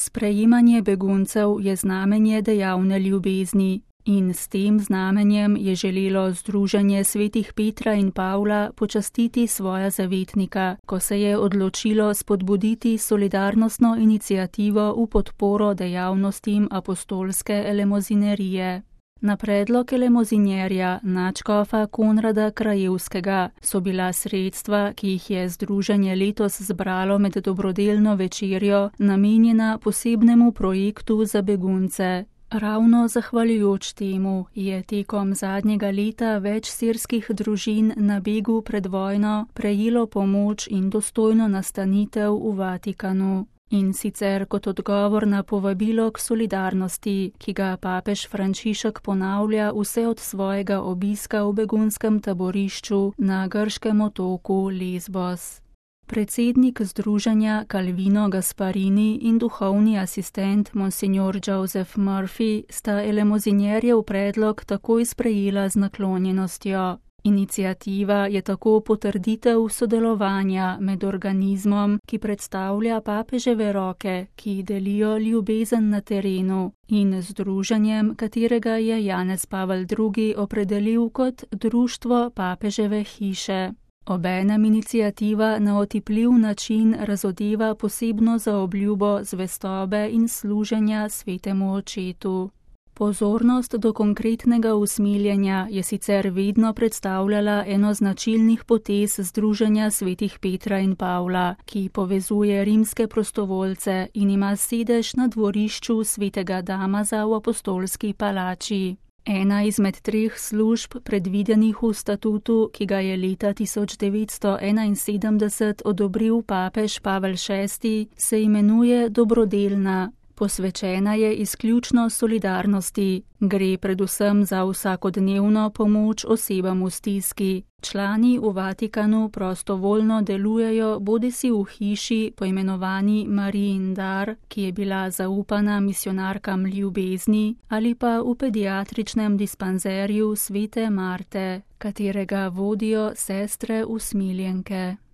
Sprejemanje beguncev je znamenje dejavne ljubezni in s tem znamenjem je želelo Združenje svetih Petra in Pavla počastiti svoja zavetnika, ko se je odločilo spodbuditi solidarnostno iniciativo v podporo dejavnostim apostolske elemozinerije. Na predlog elemozinerja nadškofa Konrada Krajevskega so bila sredstva, ki jih je združenje letos zbralo med dobrodelno večerjo, namenjena posebnemu projektu za begunce. Ravno zahvaljujoč temu je tekom zadnjega leta več sirskih družin na begu pred vojno prejelo pomoč in dostojno nastanitev v Vatikanu. In sicer kot odgovor na povabilo k solidarnosti, ki ga papež Frančišek ponavlja vse od svojega obiska v begunskem taborišču na grškem otoku Lesbos. Predsednik združenja Calvino Gasparini in duhovni asistent Monsignor Joseph Murphy sta elemozinerjev predlog takoj sprejela z naklonjenostjo. Iniciativa je tako potrditev sodelovanja med organizmom, ki predstavlja papeževe roke, ki delijo ljubezen na terenu, in združenjem, katerega je Janez Pavel II. Opredelil kot društvo papeževe hiše. Obenem iniciativa na otipljiv način razodeva posebno zaobljubo zvestobe in služenja svetemu očetu. Pozornost do konkretnega usmiljenja je sicer vedno predstavljala eno značilnih potez Združenja svetih Petra in Pavla, ki povezuje rimske prostovoljce in ima sedež na dvorišču svetega Damaza v apostolski palači. Ena izmed 3 služb predvidenih v statutu, ki ga je leta 1971 odobril papež Pavel VI, se imenuje dobrodelna. Posvečena je izključno solidarnosti, gre predvsem za vsakodnevno pomoč osebam v stiski. Člani v Vatikanu prostovoljno delujejo bodisi v hiši poimenovani Marijin dar, ki je bila zaupana misionarkam ljubezni, ali pa v pediatričnem dispanzerju svete Marte, katerega vodijo sestre usmiljenke.